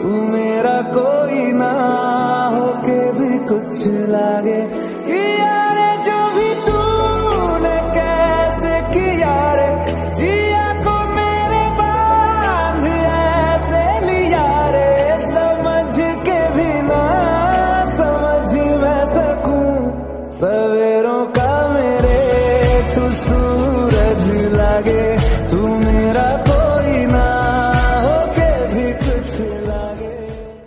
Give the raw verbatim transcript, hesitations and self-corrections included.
तू मेरा कोई ना होके भी कुछ लागे।